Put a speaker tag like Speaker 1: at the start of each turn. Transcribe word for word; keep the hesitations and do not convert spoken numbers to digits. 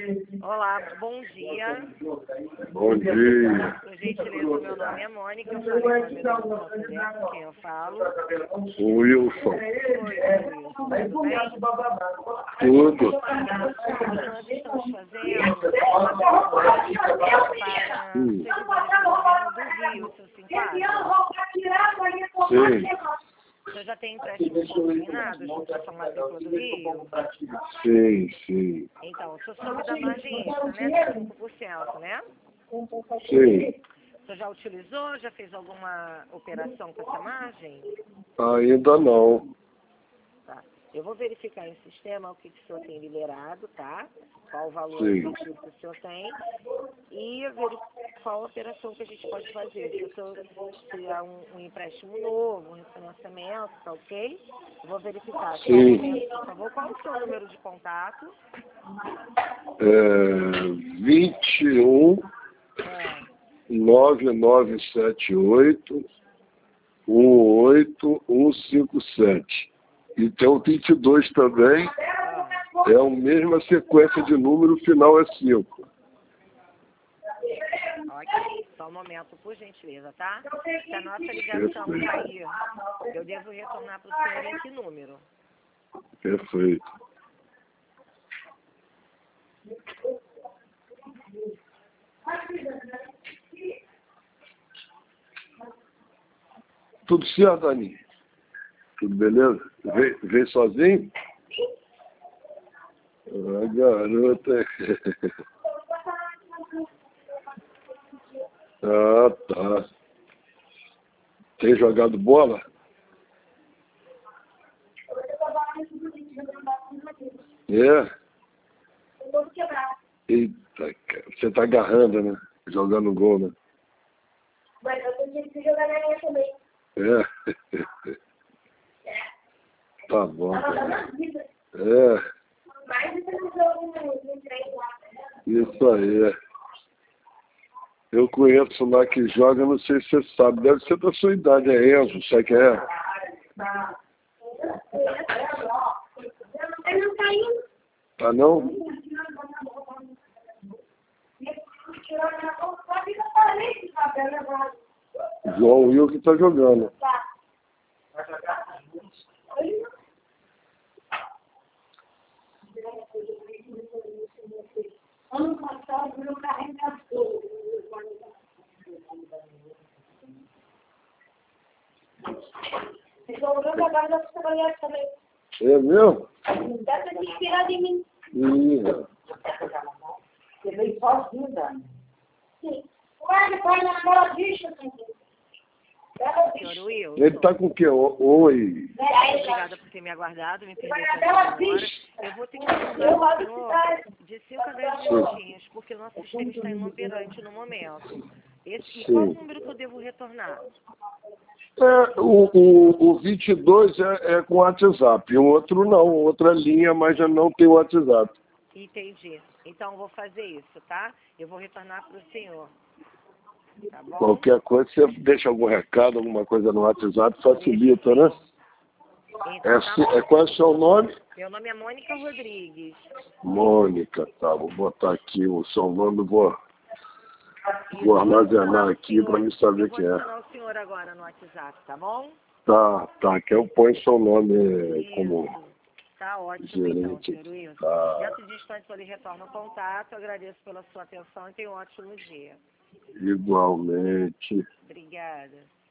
Speaker 1: Olá, bom dia.
Speaker 2: Bom dia.
Speaker 1: Por gentileza, meu nome é Mônica, eu falo em nome do Santo André, com quem eu falo.
Speaker 2: O Wilson.
Speaker 1: Oi, Wilson, tudo bem?
Speaker 2: Tudo.
Speaker 1: Nós estamos fazendo para
Speaker 2: Hum.
Speaker 1: servidores do governo do Rio, seu se enquadra?
Speaker 2: Sim.
Speaker 1: O senhor já tem empréstimo consignado junto à matrícula do Rio?
Speaker 2: Sim, sim.
Speaker 1: Então, o senhor soube da margem extra, né? De cinco por cento, né?
Speaker 2: Sim.
Speaker 1: O senhor já utilizou? Já fez alguma operação com essa margem?
Speaker 2: Ainda não.
Speaker 1: Tá. Eu vou verificar em sistema o que, que o senhor tem liberado, tá? Qual o valor
Speaker 2: Sim.
Speaker 1: efetivo que o senhor tem. E verificar qual a operação que a gente pode fazer. Se o senhor criar um, um empréstimo novo, um refinanciamento, tá ok? Eu vou verificar. Só um
Speaker 2: Sim.
Speaker 1: momento, por favor. Qual o seu número de contato?
Speaker 2: É, vinte e um,
Speaker 1: É,
Speaker 2: nove nove sete oito, um oito um cinco sete. E tem o vinte e dois também.
Speaker 1: ah,
Speaker 2: É a mesma sequência de número, o final é cinco.
Speaker 1: ok. Só um momento, por gentileza, tá? Se a nossa ligação cair, eu devo retornar para o senhor em que número?
Speaker 2: Perfeito. Tudo certo, Aninha? Tudo beleza? Veio, veio sozinho? Ah, garota. Ah, tá. Tem jogado bola? É? Eita, cara. Você tá agarrando, né? Jogando gol, né?
Speaker 3: Mas eu tenho que jogar na linha também.
Speaker 2: É. Tá bom.
Speaker 3: Ela tá
Speaker 2: Cara.
Speaker 3: na vida.
Speaker 2: É,
Speaker 3: Mas você não joga no trem lá.
Speaker 2: isso aí. Eu conheço lá que joga, não sei se você sabe. Deve ser da sua idade, é Enzo, sabe que é?
Speaker 3: Ele não tá indo.
Speaker 2: Tá não? João Will que tá jogando.
Speaker 3: Ano passado, meu carro engasgou. Então, o meu trabalho dá pra trabalhar também.
Speaker 2: É mesmo?
Speaker 3: Dá pra te inspirar de mim.
Speaker 2: Ih,
Speaker 3: Você veio sozinho, Dani? Sim. Ué, põe na bola bicha, assim.
Speaker 1: Senhor Wilson.
Speaker 2: ele tá com o quê? O- Oi.
Speaker 1: Obrigada por ter me aguardado, me perder essa hora. Eu vou ter que retornar para o senhor de cinco a dez minutinhos, porque o nosso sistema está inoperante no momento. Esse, e qual o número que eu devo retornar?
Speaker 2: É, o, o, o vinte e dois é, é com WhatsApp, o outro não, outra linha, mas já não tem WhatsApp.
Speaker 1: Entendi. Então, eu vou fazer isso, tá? Eu vou retornar para o senhor. Tá bom?
Speaker 2: Qualquer coisa, você deixa algum recado, alguma coisa no WhatsApp, facilita, né?
Speaker 1: Então,
Speaker 2: É,
Speaker 1: tá
Speaker 2: se-
Speaker 1: bom.
Speaker 2: é, qual é o seu nome?
Speaker 1: Meu nome é Mônica Rodrigues.
Speaker 2: Mônica, tá, vou botar aqui o seu nome, vou,
Speaker 1: E
Speaker 2: vou
Speaker 1: eu vou adicionar
Speaker 2: armazenar
Speaker 1: o
Speaker 2: aqui
Speaker 1: senhor-
Speaker 2: para me saber
Speaker 1: Eu vou
Speaker 2: quem é.
Speaker 1: adicionar o senhor agora no WhatsApp, tá bom?
Speaker 2: Tá, tá, que eu ponho seu nome
Speaker 1: Isso.
Speaker 2: como
Speaker 1: Tá ótimo, então,
Speaker 2: gerente.
Speaker 1: senhor Wilson.
Speaker 2: Tá,
Speaker 1: Dentro de instantes eu lhe retorno o contato. Agradeço pela sua atenção e tenha um ótimo dia.
Speaker 2: igualmente.
Speaker 1: Obrigada.